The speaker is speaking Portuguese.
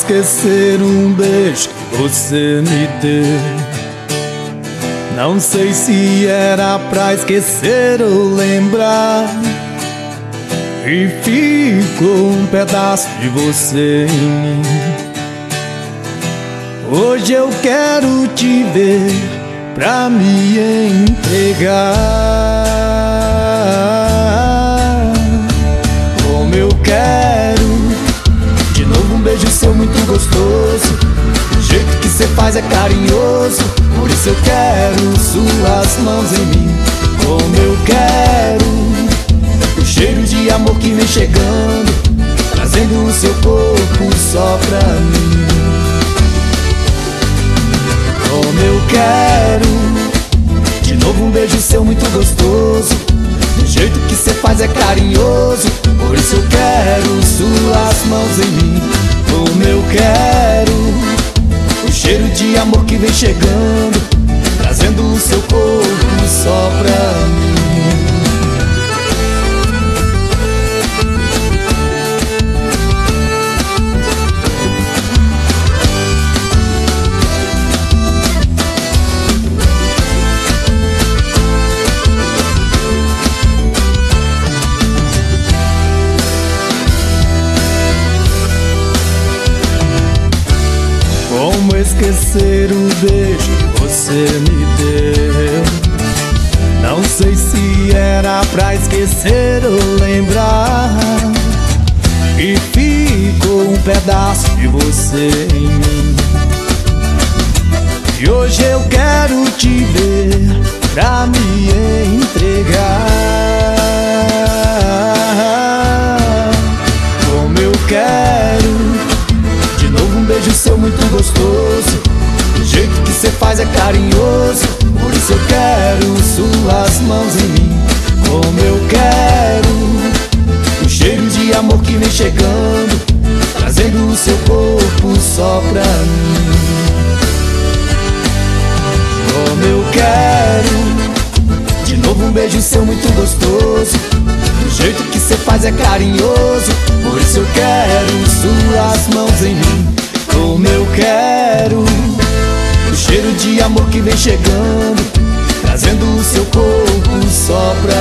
esquecer um beijo que você me deu. Não sei se era pra esquecer ou lembrar, e ficou um pedaço de você em mim. Hoje eu quero te ver pra me entregar. Como eu quero de novo um beijo seu muito gostoso. O jeito que cê faz é carinhoso, por isso eu quero suas mãos em mim. Como eu quero o cheiro de amor que vem chegando, trazendo o seu corpo só pra mim. Como eu quero de novo um beijo seu muito gostoso. O jeito que cê faz é carinhoso, por isso eu quero suas mãos em mim. Como eu quero o cheiro de amor que vem chegando, trazendo o seu corpo só pra mim. Como esquecer o beijo que você me deu? Não sei se era pra esquecer ou lembrar, e ficou um pedaço de você em mim. E hoje eu quero te ver pra me entregar. Como eu quero de novo um beijo seu muito gostoso. O jeito que cê faz é carinhoso, por isso eu quero suas mãos em mim. Como eu quero o cheiro de amor que vem chegando, trazendo o seu corpo só pra mim. Como eu quero de novo um beijo seu muito gostoso. O jeito que cê faz é carinhoso, por isso eu quero suas mãos em mim. Como eu quero o cheiro de amor que vem chegando, trazendo o seu corpo só pra